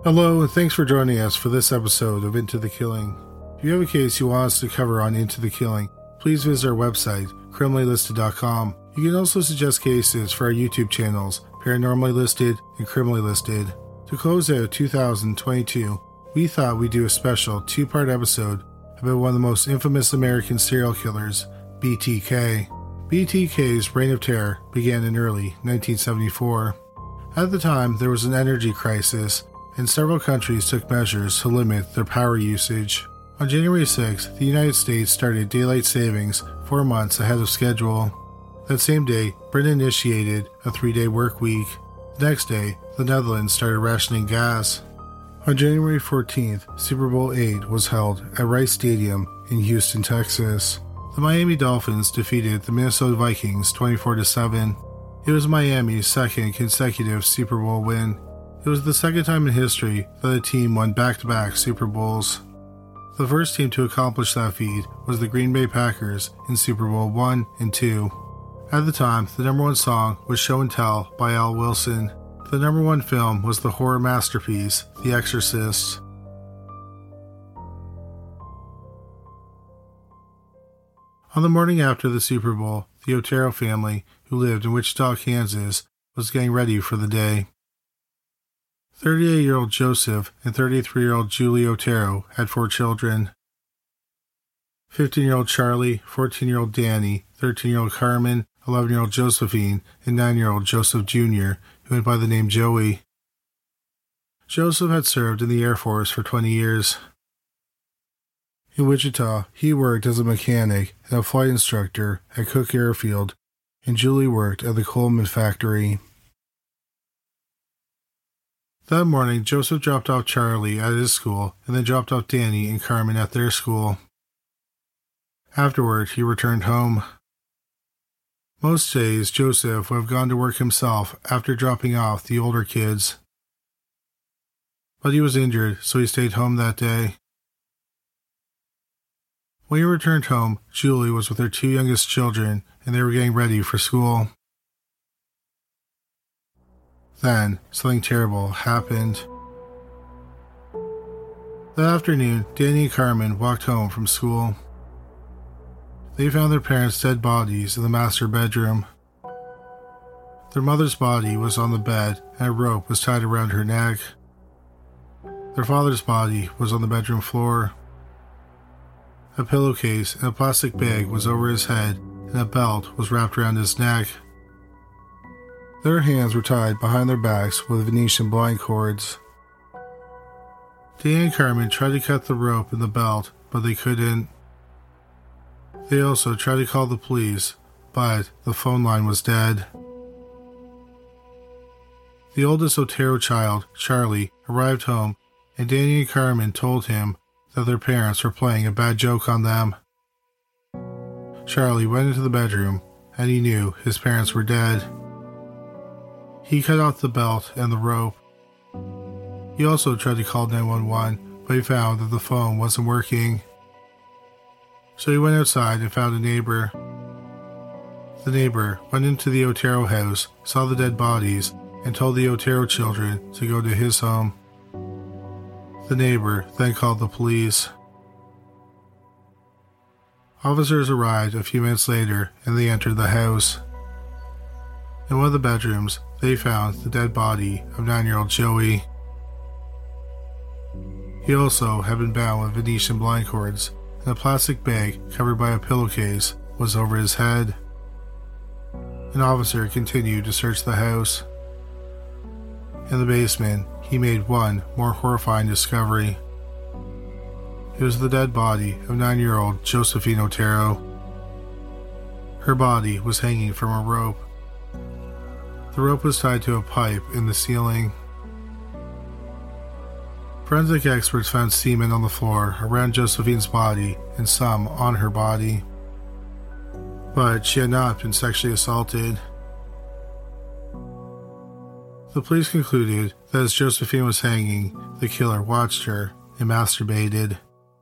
Hello, and thanks for joining us for this episode of Into the Killing. If you have a case you want us to cover on Into the Killing, please visit our website, criminallylisted.com. You can also suggest cases for our YouTube channels, Paranormally Listed and Criminally Listed. To close out 2022, we thought we'd do a special two-part episode about one of the most infamous American serial killers, BTK. BTK's reign of terror began in early 1974. At the time, there was an energy crisis, and several countries took measures to limit their power usage. On January 6th, the United States started daylight savings 4 months ahead of schedule. That same day, Britain initiated a 3-day work week. The next day, the Netherlands started rationing gas. On January 14th, Super Bowl VIII was held at Rice Stadium in Houston, Texas. The Miami Dolphins defeated the Minnesota Vikings 24-7. It was Miami's second consecutive Super Bowl win. It was the second time in history that a team won back-to-back Super Bowls. The first team to accomplish that feat was the Green Bay Packers in Super Bowl I and II. At the time, the number one song was Show and Tell by Al Wilson. The number one film was the horror masterpiece, The Exorcist. On the morning after the Super Bowl, the Otero family, who lived in Wichita, Kansas, was getting ready for the day. 38-year-old Joseph and 33-year-old Julie Otero had 4 children. 15-year-old Charlie, 14-year-old Danny, 13-year-old Carmen, 11-year-old Josephine, and 9-year-old Joseph Jr., who went by the name Joey. Joseph had served in the Air Force for 20 years. In Wichita, he worked as a mechanic and a flight instructor at Cook Airfield, and Julie worked at the Coleman factory. That morning, Joseph dropped off Charlie at his school and then dropped off Danny and Carmen at their school. Afterward, he returned home. Most days, Joseph would have gone to work himself after dropping off the older kids. But he was injured, so he stayed home that day. When he returned home, Julie was with her 2 youngest children, and they were getting ready for school. Then, something terrible happened. That afternoon, Danny and Carmen walked home from school. They found their parents' dead bodies in the master bedroom. Their mother's body was on the bed, and a rope was tied around her neck. Their father's body was on the bedroom floor. A pillowcase and a plastic bag was over his head, and a belt was wrapped around his neck. Their hands were tied behind their backs with Venetian blind cords. Dan and Carmen tried to cut the rope and the belt, but they couldn't. They also tried to call the police, but the phone line was dead. The oldest Otero child, Charlie, arrived home, and Danny and Carmen told him that their parents were playing a bad joke on them. Charlie went into the bedroom, and he knew his parents were dead. He cut off the belt and the rope. He also tried to call 911, but he found that the phone wasn't working. So he went outside and found a neighbor. The neighbor went into the Otero house, saw the dead bodies, and told the Otero children to go to his home. The neighbor then called the police. Officers arrived a few minutes later, and they entered the house. In one of the bedrooms, they found the dead body of 9-year-old Joey. He also had been bound with Venetian blind cords, and a plastic bag covered by a pillowcase was over his head. An officer continued to search the house. In the basement, he made one more horrifying discovery. It was the dead body of 9-year-old Josephine Otero. Her body was hanging from a rope. The rope was tied to a pipe in the ceiling. Forensic experts found semen on the floor around Josephine's body and some on her body. But she had not been sexually assaulted. The police concluded that as Josephine was hanging, the killer watched her and masturbated.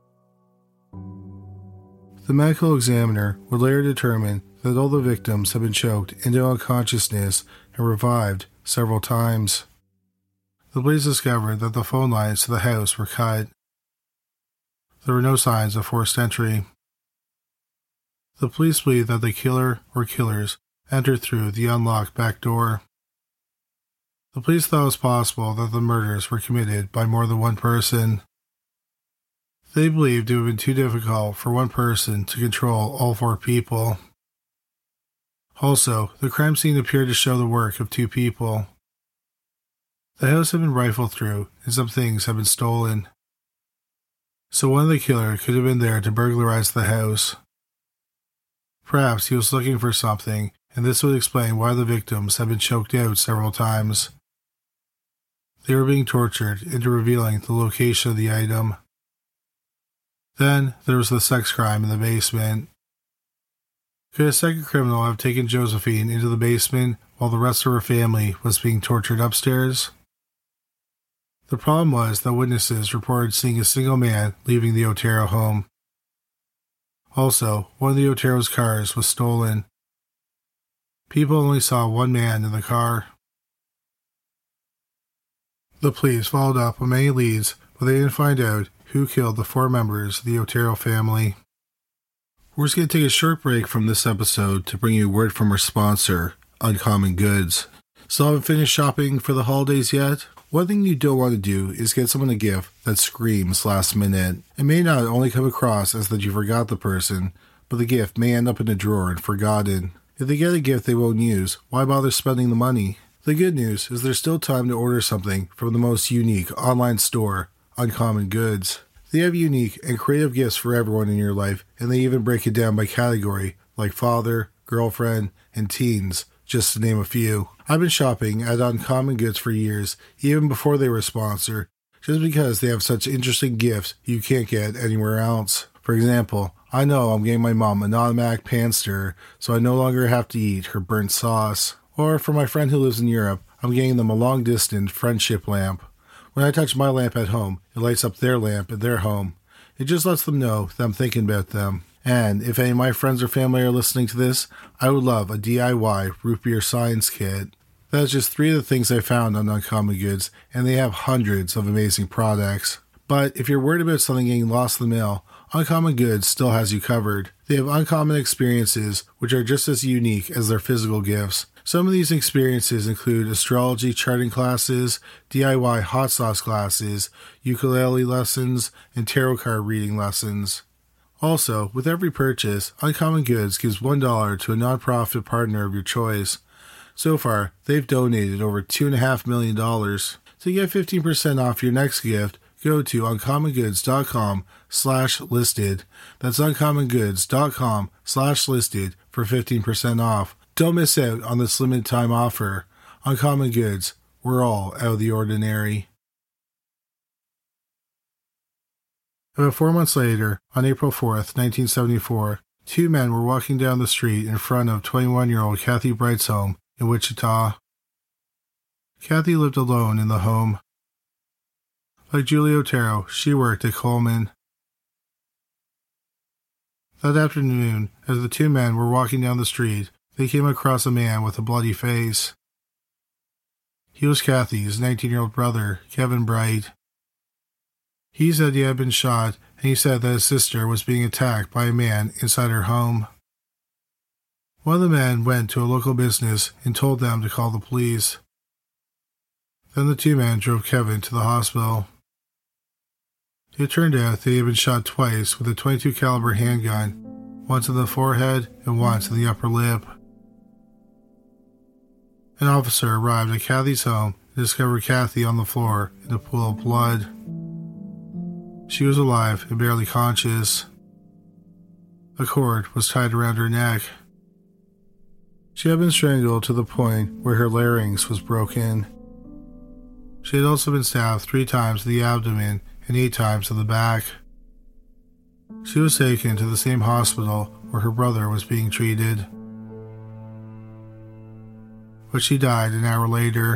The medical examiner would later determine that all the victims had been choked into unconsciousness and revived several times. The police discovered that the phone lines to the house were cut. There were no signs of forced entry. The police believe that the killer or killers entered through the unlocked back door. The police thought it was possible that the murders were committed by more than one person. They believed it would have been too difficult for one person to control all 4 people. Also, the crime scene appeared to show the work of 2 people. The house had been rifled through and some things had been stolen. So one of the killers could have been there to burglarize the house. Perhaps he was looking for something, and this would explain why the victims had been choked out several times. They were being tortured into revealing the location of the item. Then there was the sex crime in the basement. Could a second criminal have taken Josephine into the basement while the rest of her family was being tortured upstairs? The problem was that witnesses reported seeing a single man leaving the Otero home. Also, one of the Otero's cars was stolen. People only saw one man in the car. The police followed up on many leads, but they didn't find out who killed the 4 members of the Otero family. We're just going to take a short break from this episode to bring you a word from our sponsor, Uncommon Goods. Still haven't finished shopping for the holidays yet? One thing you don't want to do is get someone a gift that screams last minute. It may not only come across as that you forgot the person, but the gift may end up in a drawer and forgotten. If they get a gift they won't use, why bother spending the money? The good news is there's still time to order something from the most unique online store, Uncommon Goods. They have unique and creative gifts for everyone in your life, and they even break it down by category, like father, girlfriend, and teens, just to name a few. I've been shopping at Uncommon Goods for years, even before they were a sponsor, just because they have such interesting gifts you can't get anywhere else. For example, I know I'm getting my mom an automatic pan stirrer, so I no longer have to eat her burnt sauce. Or for my friend who lives in Europe, I'm getting them a long-distance friendship lamp. When I touch my lamp at home, it lights up their lamp at their home. It just lets them know that I'm thinking about them. And if any of my friends or family are listening to this, I would love a DIY root beer science kit. That's just 3 of the things I found on Uncommon Goods, and they have hundreds of amazing products. But if you're worried about something getting lost in the mail, Uncommon Goods still has you covered. They have uncommon experiences, which are just as unique as their physical gifts. Some of these experiences include astrology charting classes, DIY hot sauce classes, ukulele lessons, and tarot card reading lessons. Also, with every purchase, Uncommon Goods gives $1 to a nonprofit partner of your choice. So far, they've donated over $2.5 million. To get 15% off your next gift, go to uncommongoods.com/listed. That's uncommongoods.com/listed for 15% off. Don't miss out on this limited time offer. Uncommon Goods, we're all out of the ordinary. About 4 months later, on April 4th, 1974, 2 men were walking down the street in front of 21-year-old Kathy Bright's home in Wichita. Kathy lived alone in the home. Like Julie Otero, she worked at Coleman. That afternoon, as the 2 men were walking down the street, they came across a man with a bloody face. He was Kathy's 19-year-old brother, Kevin Bright. He said he had been shot, and he said that his sister was being attacked by a man inside her home. One of the men went to a local business and told them to call the police. Then the 2 men drove Kevin to the hospital. It turned out that he had been shot twice with a .22 caliber handgun, once in the forehead and once in the upper lip. An officer arrived at Kathy's home and discovered Kathy on the floor in a pool of blood. She was alive and barely conscious. A cord was tied around her neck. She had been strangled to the point where her larynx was broken. She had also been stabbed 3 times in the abdomen and 8 times in the back. She was taken to the same hospital where her brother was being treated. But she died an hour later.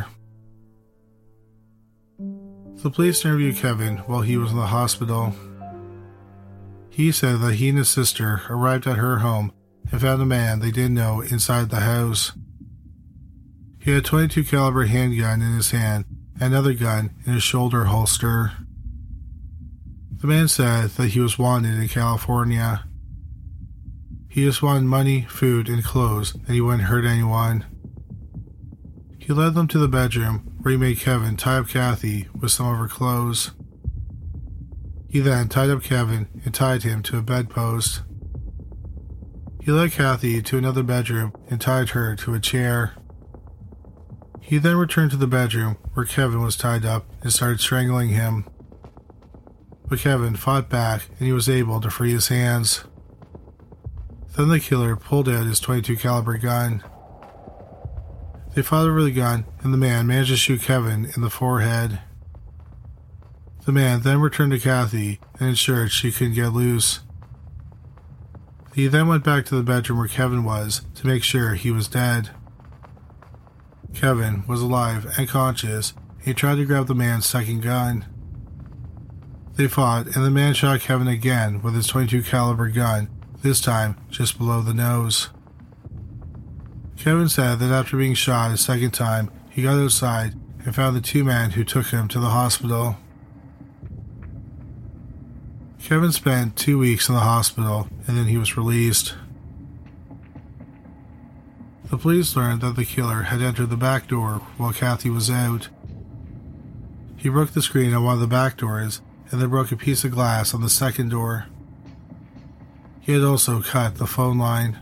The police interviewed Kevin while he was in the hospital. He said that he and his sister arrived at her home and found a man they didn't know inside the house. He had a .22 caliber handgun in his hand and another gun in his shoulder holster. The man said that he was wanted in California. He just wanted money, food, and clothes, and he wouldn't hurt anyone. He led them to the bedroom where he made Kevin tie up Kathy with some of her clothes. He then tied up Kevin and tied him to a bedpost. He led Kathy to another bedroom and tied her to a chair. He then returned to the bedroom where Kevin was tied up and started strangling him. But Kevin fought back and he was able to free his hands. Then the killer pulled out his .22 caliber gun. They fought over the gun and the man managed to shoot Kevin in the forehead. The man then returned to Kathy and ensured she couldn't get loose. He then went back to the bedroom where Kevin was to make sure he was dead. Kevin was alive and conscious. He tried to grab the man's second gun. They fought and the man shot Kevin again with his .22 caliber gun, this time just below the nose. Kevin said that after being shot a second time, he got outside and found the two men who took him to the hospital. Kevin spent 2 weeks in the hospital and then he was released. The police learned that the killer had entered the back door while Kathy was out. He broke the screen on one of the back doors and then broke a piece of glass on the second door. He had also cut the phone line.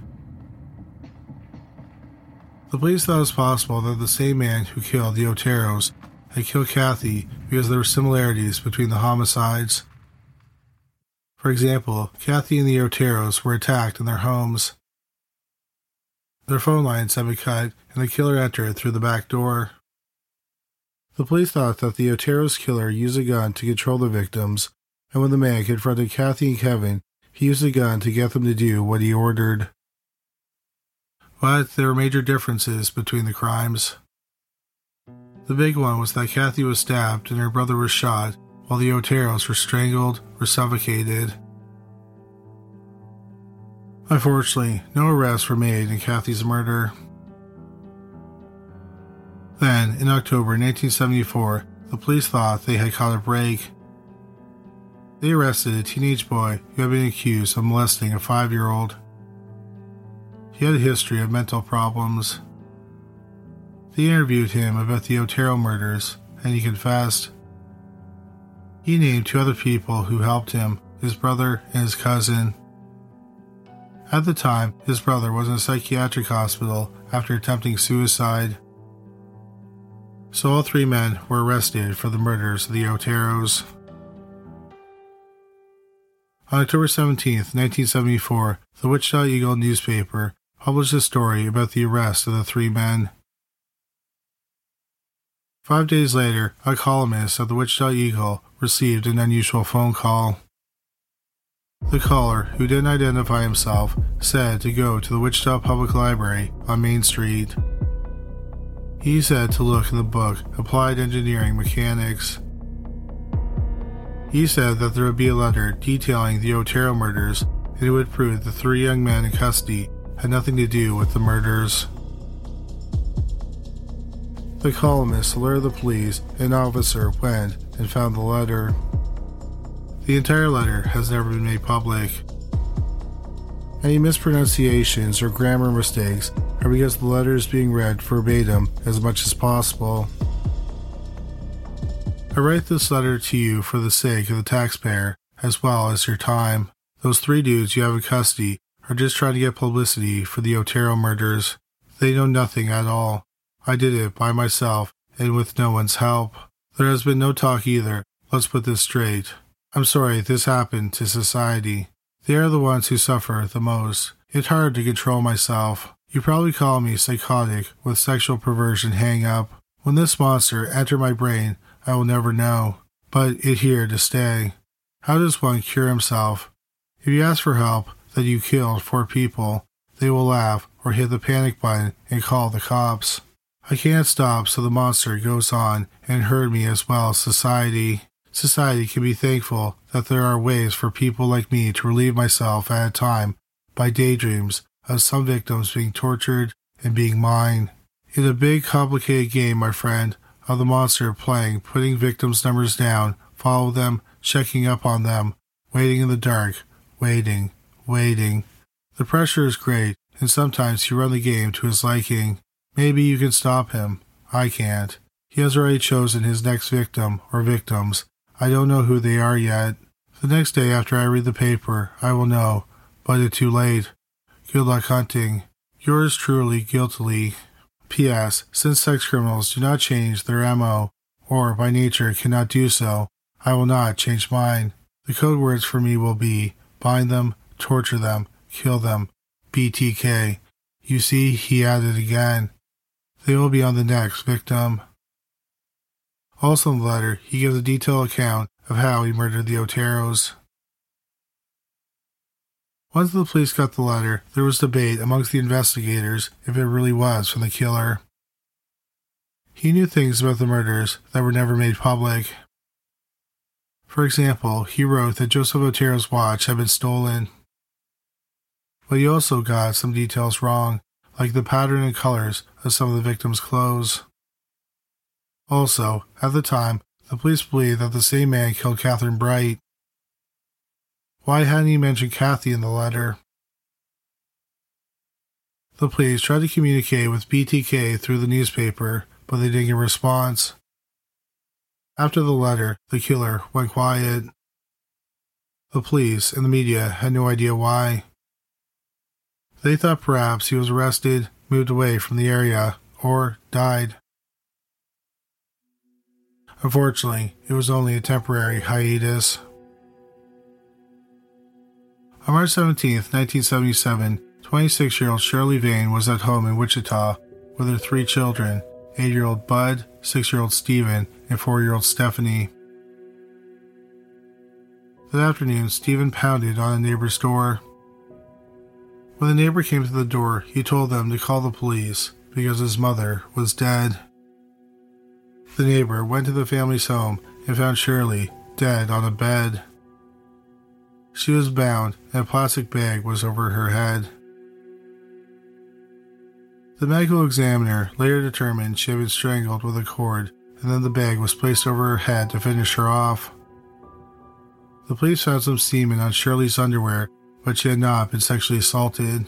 The police thought it was possible that the same man who killed the Oteros had killed Kathy because there were similarities between the homicides. For example, Kathy and the Oteros were attacked in their homes. Their phone lines had been cut and the killer entered through the back door. The police thought that the Oteros killer used a gun to control the victims, and when the man confronted Kathy and Kevin, he used a gun to get them to do what he ordered. But there were major differences between the crimes. The big one was that Kathy was stabbed and her brother was shot, while the Oteros were strangled or suffocated. Unfortunately, no arrests were made in Kathy's murder. Then, in October 1974, the police thought they had caught a break. They arrested a teenage boy who had been accused of molesting a 5-year-old. He had a history of mental problems. They interviewed him about the Otero murders, and he confessed. He named 2 other people who helped him, his brother and his cousin. At the time, his brother was in a psychiatric hospital after attempting suicide. So all 3 men were arrested for the murders of the Oteros. On October 17, 1974, the Wichita Eagle newspaper published a story about the arrest of the 3 men. 5 days later, a columnist at the Wichita Eagle received an unusual phone call. The caller, who didn't identify himself, said to go to the Wichita Public Library on Main Street. He said to look in the book Applied Engineering Mechanics. He said that there would be a letter detailing the Otero murders, and it would prove the 3 young men in custody had nothing to do with the murders. The columnist alerted the police, and an officer went and found the letter. The entire letter has never been made public. Any mispronunciations or grammar mistakes are because the letter is being read verbatim as much as possible. I write this letter to you for the sake of the taxpayer, as well as your time. Those 3 dudes you have in custody are just trying to get publicity for the Otero murders. They know nothing at all. I did it by myself and with no one's help. There has been no talk either. Let's put this straight. I'm sorry this happened to society. They are the ones who suffer the most. It's hard to control myself. You probably call me psychotic with sexual perversion hang up. When this monster entered my brain, I will never know. But it's here to stay. How does one cure himself? If you ask for help that you killed 4 people, they will laugh or hit the panic button and call the cops. I can't stop, so the monster goes on and hurt me as well as society. Society can be thankful that there are ways for people like me to relieve myself at a time by daydreams of some victims being tortured and being mine. It's a big, complicated game, my friend. of the monster playing, putting victims' numbers down, follow them, checking up on them, waiting in the dark, waiting. The pressure is great, and sometimes you run the game to his liking. Maybe you can stop him. I can't. He has already chosen his next victim or victims. I don't know who they are yet. The next day after I read the paper, I will know, but it's too late. Good luck hunting. Yours truly, guiltily. P.S. Since sex criminals do not change their MO, or by nature cannot do so, I will not change mine. The code words for me will be bind them, torture them, kill them, BTK. You see, he added again. They will be on the next victim. Also in the letter, he gives a detailed account of how he murdered the Oteros. Once the police got the letter, there was debate amongst the investigators if it really was from the killer. He knew things about the murders that were never made public. For example, he wrote that Joseph Otero's watch had been stolen. But he also got some details wrong, like the pattern and colors of some of the victims' clothes. Also, at the time, the police believed that the same man killed Catherine Bright. Why hadn't he mentioned Kathy in the letter? The police tried to communicate with BTK through the newspaper, but they didn't get a response. After the letter, the killer went quiet. The police and the media had no idea why. They thought perhaps he was arrested, moved away from the area, or died. Unfortunately, it was only a temporary hiatus. On March 17, 1977, 26-year-old Shirley Vane was at home in Wichita with her 3 children, 8-year-old Bud, 6-year-old Stephen, and 4-year-old Stephanie. That afternoon, Stephen pounded on a neighbor's door. When the neighbor came to the door, he told them to call the police because his mother was dead. The neighbor went to the family's home and found Shirley dead on a bed. She was bound and a plastic bag was over her head. The medical examiner later determined she had been strangled with a cord, and then the bag was placed over her head to finish her off. The police found some semen on Shirley's underwear, but she had not been sexually assaulted.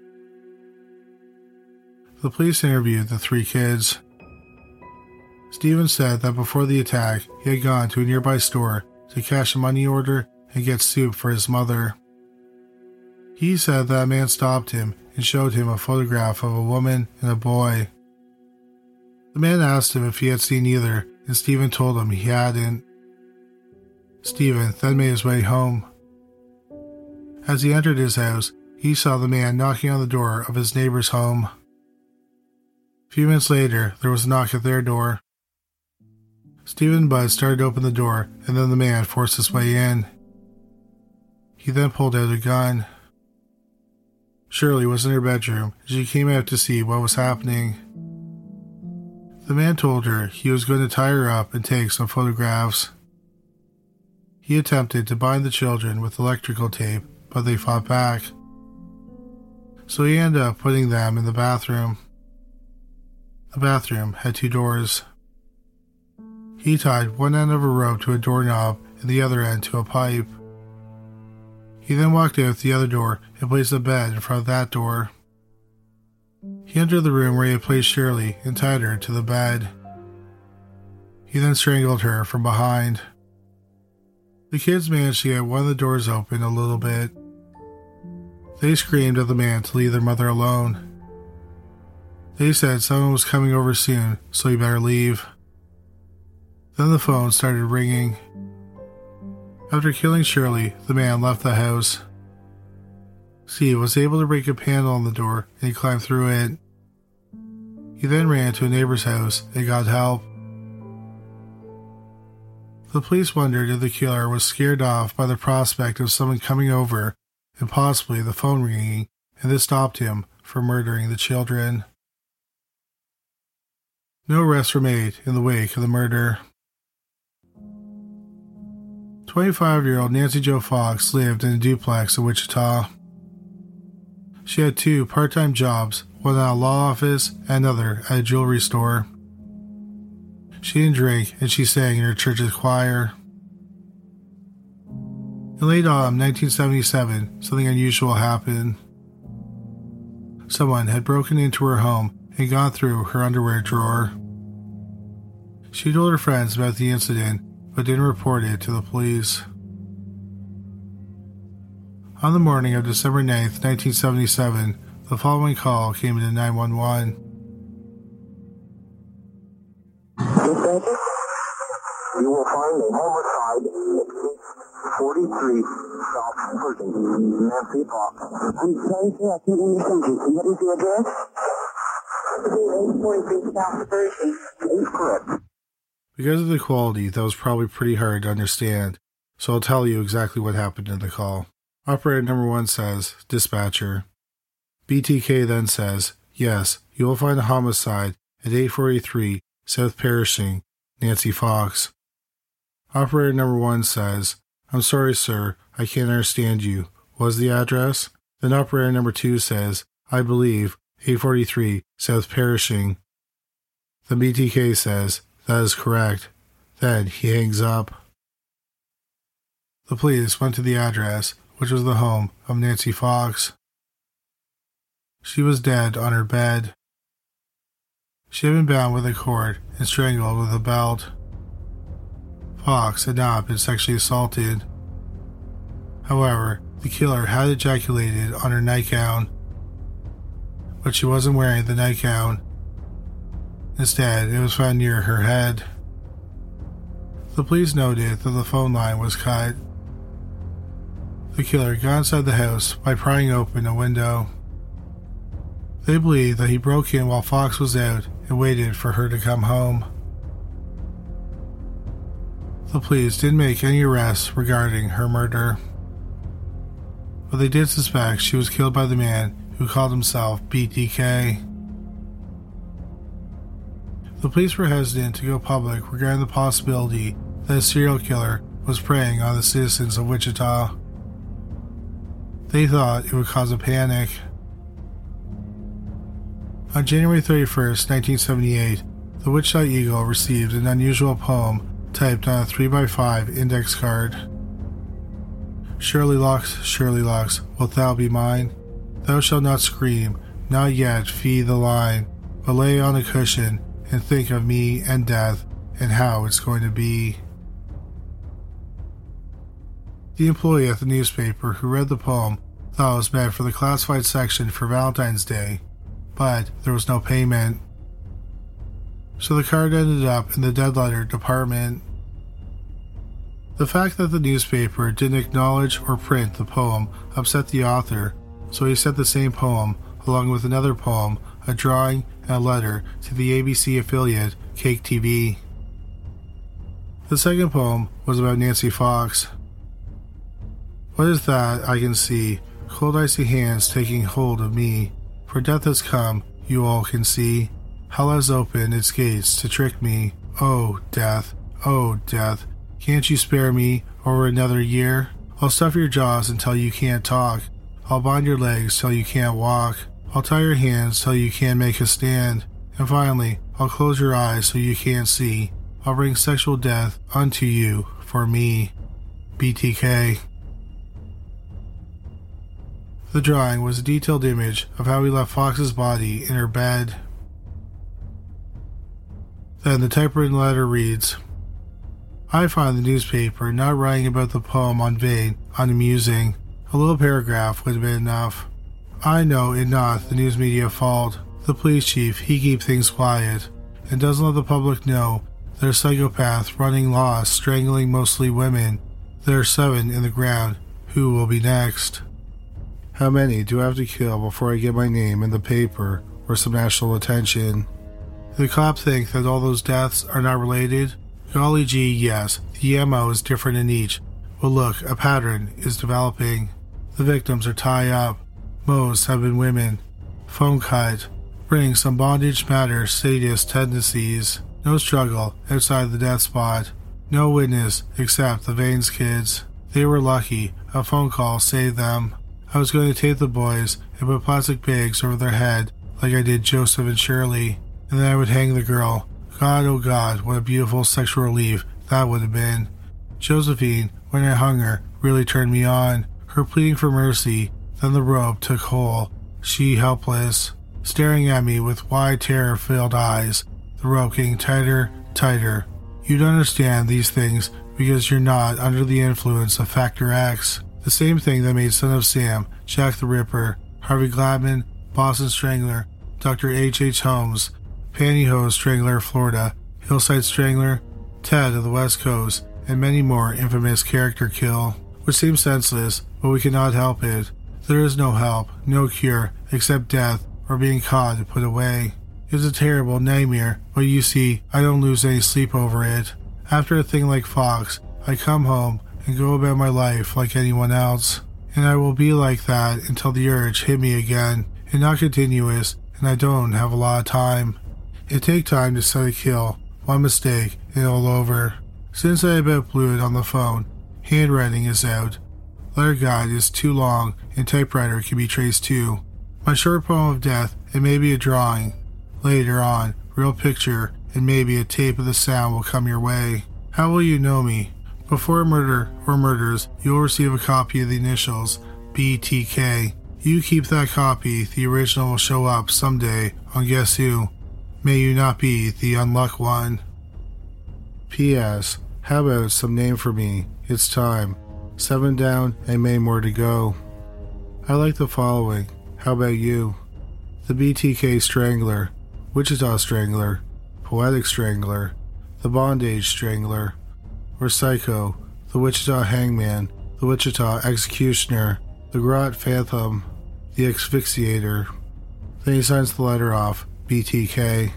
The police interviewed the 3 kids. Stephen said that before the attack, he had gone to a nearby store to cash a money order and get soup for his mother. He said that a man stopped him and showed him a photograph of a woman and a boy. The man asked him if he had seen either, and Stephen told him he hadn't. Stephen then made his way home. As he entered his house, he saw the man knocking on the door of his neighbor's home. A few minutes later, there was a knock at their door. Stephen and Bud started to open the door, and then the man forced his way in. He then pulled out a gun. Shirley was in her bedroom, and she came out to see what was happening. The man told her he was going to tie her up and take some photographs. He attempted to bind the children with electrical tape, but they fought back. So he ended up putting them in the bathroom. The bathroom had 2 doors. He tied one end of a rope to a doorknob and the other end to a pipe. He then walked out the other door and placed a bed in front of that door. He entered the room where he had placed Shirley and tied her to the bed. He then strangled her from behind. The kids managed to get one of the doors open a little bit. They screamed at the man to leave their mother alone. They said someone was coming over soon, so he better leave. Then the phone started ringing. After killing Shirley, the man left the house. Steve was able to break a panel on the door and he climbed through it. He then ran to a neighbor's house and got help. The police wondered if the killer was scared off by the prospect of someone coming over and possibly the phone ringing, and this stopped him from murdering the children. No arrests were made in the wake of the murder. 25-year-old Nancy Jo Fox lived in a duplex in Wichita. She had 2 part-time jobs, one at a law office and another at a jewelry store. She didn't drink, and she sang in her church's choir. In late autumn 1977, something unusual happened. Someone had broken into her home and gone through her underwear drawer. She told her friends about the incident, but didn't report it to the police. On the morning of December 9th, 1977, the following call came into 911. You will find a homicide at 43 South Pershing. Nancy Fox. I'm sorry, sir, I can't understand you. What is the address? 843 South Pershing. Correct. Because of the quality, that was probably pretty hard to understand, so I'll tell you exactly what happened in the call. Operator number 1 says, "Dispatcher." BTK then says, "Yes, you will find a homicide at 843 South Pershing, Nancy Fox." Operator number 1 says, "I'm sorry, sir, I can't understand you. What's the address?" Then operator number 2 says, "I believe 843 South Pershing." The BTK says, "That is correct." Then he hangs up. The police went to the address, which was the home of Nancy Fox. She was dead on her bed. She had been bound with a cord and strangled with a belt. Fox had not been sexually assaulted. However, the killer had ejaculated on her nightgown, but she wasn't wearing the nightgown. Instead, it was found near her head. The police noted that the phone line was cut. The killer got inside the house by prying open a window. They believe that he broke in while Fox was out and waited for her to come home. The police didn't make any arrests regarding her murder, but they did suspect she was killed by the man who called himself BTK. The police were hesitant to go public regarding the possibility that a serial killer was preying on the citizens of Wichita. They thought it would cause a panic. On January 31st, 1978, the Wichita Eagle received an unusual poem typed on a 3x5 index card. Shirley Lux, wilt thou be mine? Thou shalt not scream, not yet fee the line, but lay on a cushion and think of me and death and how it's going to be. The employee at the newspaper who read the poem thought it was meant for the classified section for Valentine's Day, but there was no payment. So the card ended up in the dead letter department. The fact that the newspaper didn't acknowledge or print the poem upset the author, so he sent the same poem along with another poem, a drawing, and a letter to the ABC affiliate Cake TV. The second poem was about Nancy Fox. What is that I can see? Cold icy hands taking hold of me. For death has come, you all can see. Hell has opened its gates to trick me. Oh, death, can't you spare me over another year? I'll stuff your jaws until you can't talk. I'll bind your legs till you can't walk. I'll tie your hands till you can't make a stand. And finally, I'll close your eyes so you can't see. I'll bring sexual death unto you for me. BTK. The drawing was a detailed image of how he left Fox's body in her bed. Then the typewritten letter reads, I find the newspaper not writing about the poem on Vane unamusing. A little paragraph would have been enough. I know it not the news media fault. The police chief, he keep things quiet and doesn't let the public know they're psychopath running lost, strangling mostly women. There are 7 in the ground. Who will be next? How many do I have to kill before I get my name in the paper or some national attention? Do the cops think that all those deaths are not related? Golly gee, yes, the MO is different in each. But look, a pattern is developing. The victims are tied up. Most have been women. Phone cut. Bring some bondage matter sadist tendencies. No struggle outside the death spot. No witness except the Vanes kids. They were lucky. A phone call saved them. I was going to take the boys and put plastic bags over their head like I did Joseph and Shirley, and then I would hang the girl, God, oh God, what a beautiful sexual relief that would have been. Josephine, when I hung her, really turned me on. Her pleading for mercy, then the rope took hold. She helpless, staring at me with wide terror-filled eyes, the rope getting tighter, tighter. You don't understand these things because you're not under the influence of Factor X, the same thing that made Son of Sam, Jack the Ripper, Harvey Gladman, Boston Strangler, Dr. H.H. Holmes, Pantyhose Strangler, Florida, Hillside Strangler, Ted of the West Coast, and many more infamous character kill, which seems senseless, but we cannot help it. There is no help, no cure, except death or being caught and put away. It's a terrible nightmare, but you see, I don't lose any sleep over it. After a thing like Fox, I come home and go about my life like anyone else, and I will be like that until the urge hit me again, and not continuous, and I don't have a lot of time. It takes time to set a kill, one mistake, and all over. Since I about blew it on the phone, handwriting is out. Letter guide is too long, and typewriter can be traced too. My short poem of death, and maybe a drawing. Later on, real picture, and maybe a tape of the sound will come your way. How will you know me? Before a murder or murders, you will receive a copy of the initials, BTK. You keep that copy, the original will show up someday on Guess Who. May you not be the unluck one. P.S. How about some name for me? It's time. 7 down and many more to go. I like the following. How about you? The BTK Strangler, Wichita Strangler, Poetic Strangler, the Bondage Strangler, or Psycho, the Wichita Hangman, the Wichita Executioner, the Grot Phantom, the Asphyxiator. Then he signs the letter off, BTK.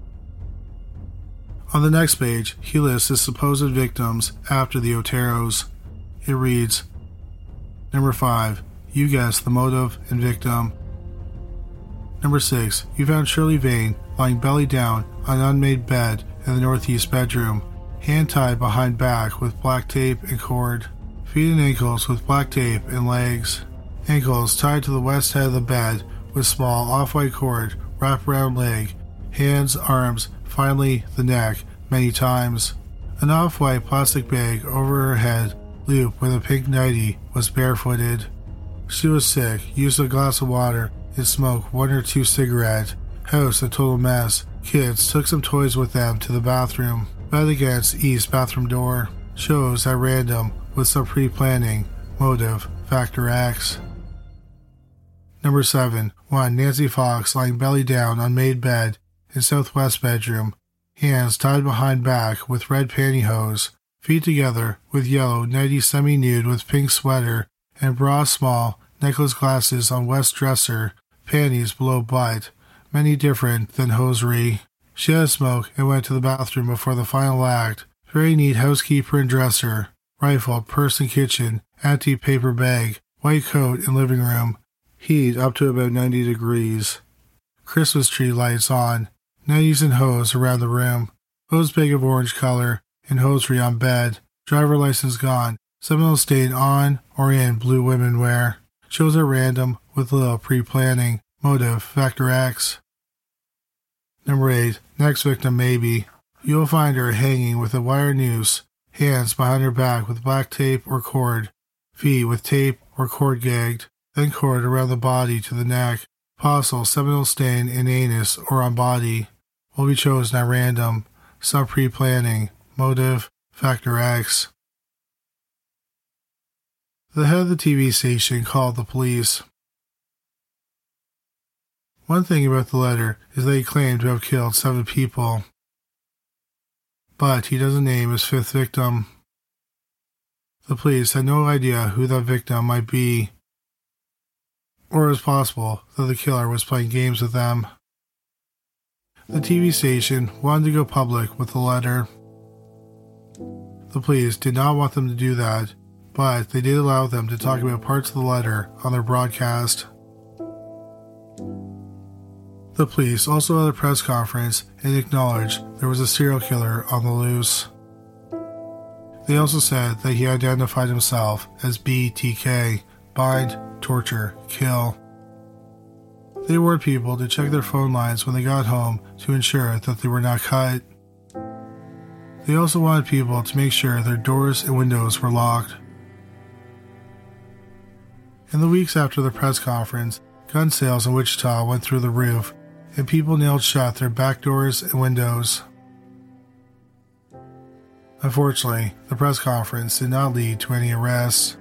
On the next page, he lists his supposed victims after the Oteros. It reads, Number 5. You guess the motive and victim. Number 6. You found Shirley Vane lying belly down on an unmade bed in the northeast bedroom, hand tied behind back with black tape and cord, feet and ankles with black tape and legs, ankles tied to the west head of the bed with small off-white cord wrapped around leg, hands, arms, finally the neck, many times. An off-white plastic bag over her head, looped with a pink nightie, was barefooted. She was sick, used a glass of water, and smoked 1 or 2 cigarettes. House a total mess. Kids took some toys with them to the bathroom. Bed against east bathroom door. Shows at random with some pre-planning. Motive, Factor X. Number 7. 1. Nancy Fox lying belly down on made bed in southwest bedroom. Hands tied behind back with red pantyhose. Feet together with yellow nightie semi-nude with pink sweater and bra small, necklace glasses on west dresser, panties below butt, many different than hosiery. She had a smoke and went to the bathroom before the final act. Very neat housekeeper and dresser, rifle, purse and kitchen, empty paper bag, white coat in living room, heat up to about 90 degrees. Christmas tree lights on, nighties and hose around the room, hose bag of orange color, and hosiery on bed, driver license gone, Seminole stain on or in blue women wear. Shows at random with little pre-planning. Motive, Factor X. Number 8. Next victim maybe. You will find her hanging with a wire noose, hands behind her back with black tape or cord, feet with tape or cord gagged, then cord around the body to the neck. Possible seminal stain in anus or on body. Will be chosen at random. Some pre-planning. Motive, Factor X. The head of the TV station called the police. One thing about the letter is that he claimed to have killed 7 people, but he doesn't name his 5th victim. The police had no idea who that victim might be, or it was possible that the killer was playing games with them. The TV station wanted to go public with the letter. The police did not want them to do that, but they did allow them to talk about parts of the letter on their broadcast. The police also had a press conference and acknowledged there was a serial killer on the loose. They also said that he identified himself as BTK, bind, torture, kill. They warned people to check their phone lines when they got home to ensure that they were not cut. They also wanted people to make sure their doors and windows were locked. In the weeks after the press conference, gun sales in Wichita went through the roof, and people nailed shut their back doors and windows. Unfortunately, the press conference did not lead to any arrests.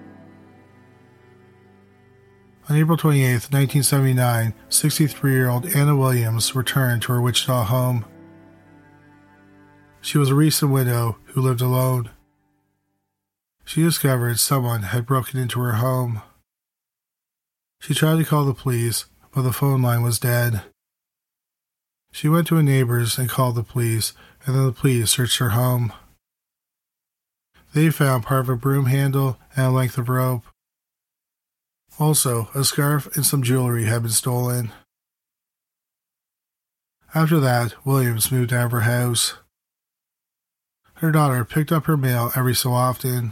On April 28, 1979, 63-year-old Anna Williams returned to her Wichita home. She was a recent widow who lived alone. She discovered someone had broken into her home. She tried to call the police, but the phone line was dead. She went to a neighbor's and called the police, and then the police searched her home. They found part of a broom handle and a length of rope. Also, a scarf and some jewelry had been stolen. After that, Williams moved out of her house. Her daughter picked up her mail every so often.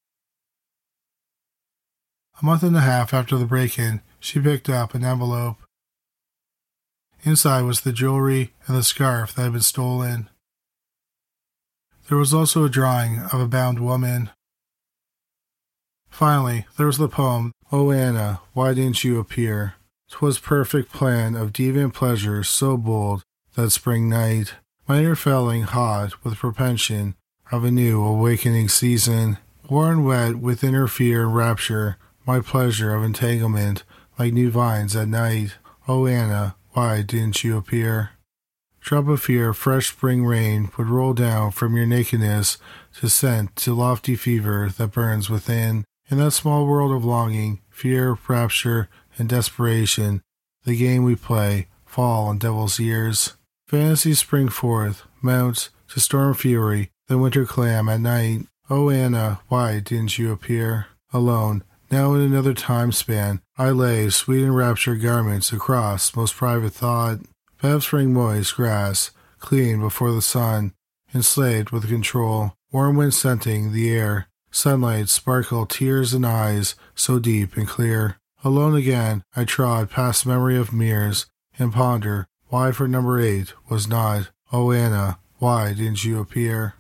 A month and a half after the break-in, she picked up an envelope. Inside was the jewelry and the scarf that had been stolen. There was also a drawing of a bound woman. Finally, there was the poem, "Oh Anna, why didn't you appear? 'Twas perfect plan of deviant pleasure so bold that spring night, my ear felling hot with propension of a new awakening season, worn wet with inner fear and rapture, my pleasure of entanglement like new vines at night. Oh Anna, why didn't you appear? Drop of fear, fresh spring rain would roll down from your nakedness to scent to lofty fever that burns within. In that small world of longing, fear, rapture, and desperation, the game we play fall on devil's ears. Fantasies spring forth, mount to storm fury, then winter clam at night. Oh Anna, why didn't you appear? Alone, now in another time span, I lay sweet enraptured garments across most private thought. Paths spring moist grass, clean before the sun, enslaved with control, warm wind scenting the air. Sunlight sparkle tears and eyes so deep and clear. Alone again, I trod past memory of mirrors and ponder why for number 8 was not. Oh Anna, why didn't you appear?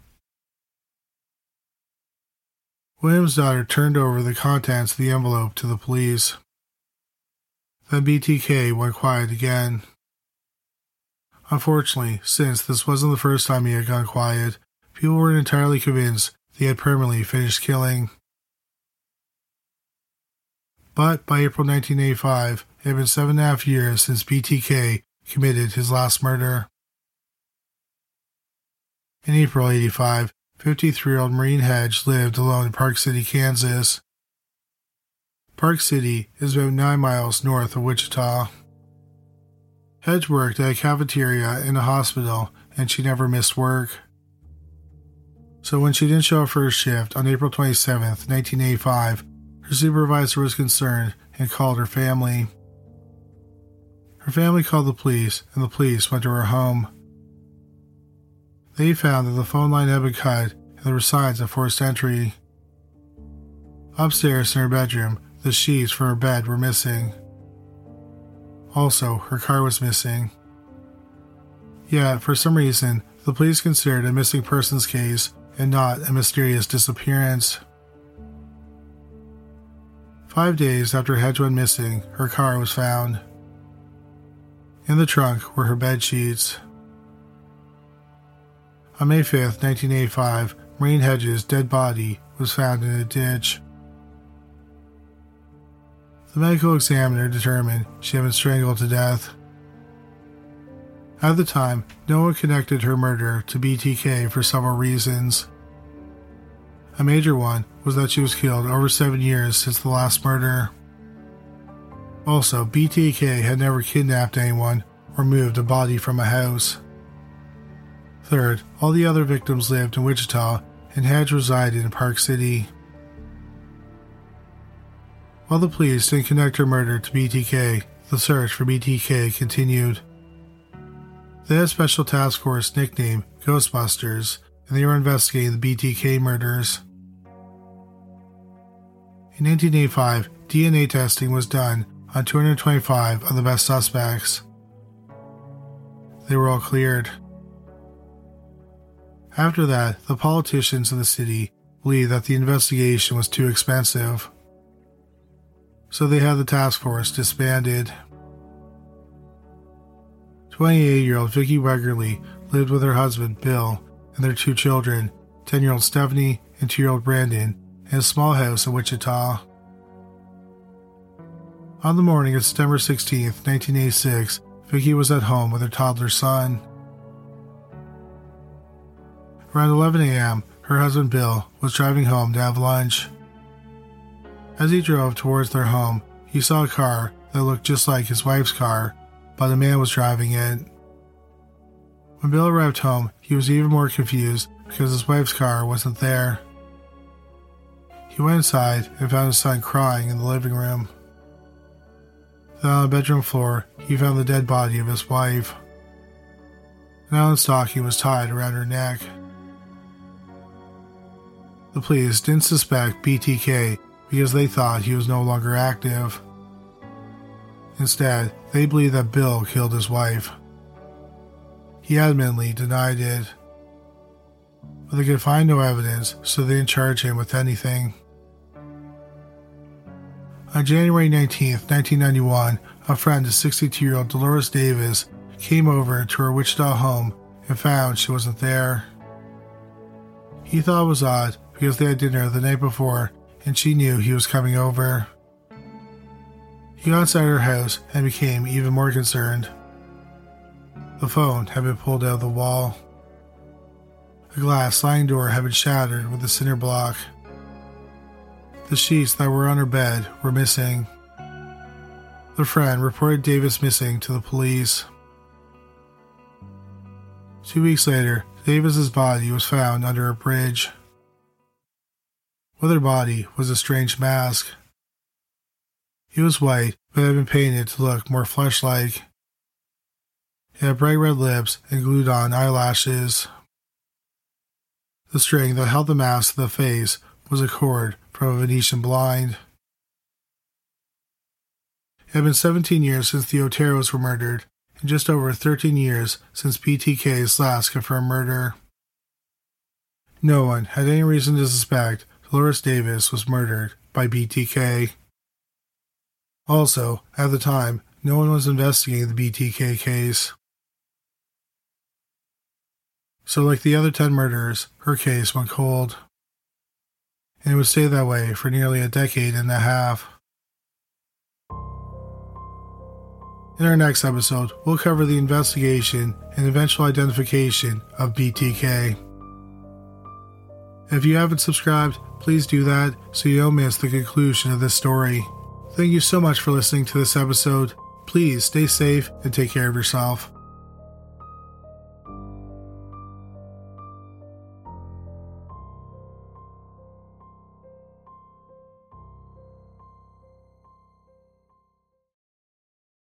Williams' daughter turned over the contents of the envelope to the police. Then BTK went quiet again. Unfortunately, since this wasn't the first time he had gone quiet, people weren't entirely convinced he had permanently finished killing. But by April 1985, it had been 7.5 years since BTK committed his last murder. In April 1985, 53-year-old Maureen Hedge lived alone in Park City, Kansas. Park City is about 9 miles north of Wichita. Hedge worked at a cafeteria in a hospital, and she never missed work. So when she didn't show up for her shift on April 27, 1985, her supervisor was concerned and called her family. Her family called the police, and the police went to her home. They found that the phone line had been cut and there were signs of forced entry. Upstairs in her bedroom, the sheets from her bed were missing. Also, her car was missing. Yet, for some reason, the police considered a missing persons case and not a mysterious disappearance. 5 days after Hedge went missing, her car was found. In the trunk were her bed sheets. On May 5, 1985, Maureen Hedges' dead body was found in a ditch. The medical examiner determined she had been strangled to death. At the time, no one connected her murder to BTK for several reasons. A major one was that she was killed over 7 years since the last murder. Also, BTK had never kidnapped anyone or moved a body from a house. Third, all the other victims lived in Wichita and Hedge resided in Park City. While the police didn't connect her murder to BTK, the search for BTK continued. They had a special task force nicknamed Ghostbusters, and they were investigating the BTK murders. In 1985, DNA testing was done on 225 of the best suspects. They were all cleared. After that, the politicians in the city believed that the investigation was too expensive, so they had the task force disbanded. 28-year-old Vicki Wegerle lived with her husband, Bill, and their 2 children, 10-year-old Stephanie and 2-year-old Brandon, in a small house in Wichita. On the morning of September 16, 1986, Vicki was at home with her toddler son. Around 11 a.m., her husband Bill was driving home to have lunch. As he drove towards their home, he saw a car that looked just like his wife's car, but a man was driving it. When Bill arrived home, he was even more confused because his wife's car wasn't there. He went inside and found his son crying in the living room. Then on the bedroom floor, he found the dead body of his wife. An nylon stocking was tied around her neck. The police didn't suspect BTK because they thought he was no longer active. Instead, they believed that Bill killed his wife. He adamantly denied it, but they could find no evidence, so they didn't charge him with anything. On January 19, 1991, a friend of 62-year-old Dolores Davis came over to her Wichita home and found she wasn't there. He thought it was odd because they had dinner the night before and she knew he was coming over. He got inside her house and became even more concerned. The phone had been pulled out of the wall. A glass sliding door had been shattered with a cinder block. The sheets that were on her bed were missing. The friend reported Davis missing to the police. 2 weeks later, Davis's body was found under a bridge. With her body was a strange mask. It was white, but had been painted to look more flesh-like. It had bright red lips and glued-on eyelashes. The string that held the mask to the face was a cord from a Venetian blind. It had been 17 years since the Oteros were murdered, and just over 13 years since BTK's last confirmed murder. No one had any reason to suspect Dolores Davis was murdered by BTK. Also, at the time, no one was investigating the BTK case. So like the other 10 murders, her case went cold. And it would stay that way for nearly a decade and a half. In our next episode, we'll cover the investigation and eventual identification of BTK. If you haven't subscribed, please do that so you don't miss the conclusion of this story. Thank you so much for listening to this episode. Please stay safe and take care of yourself.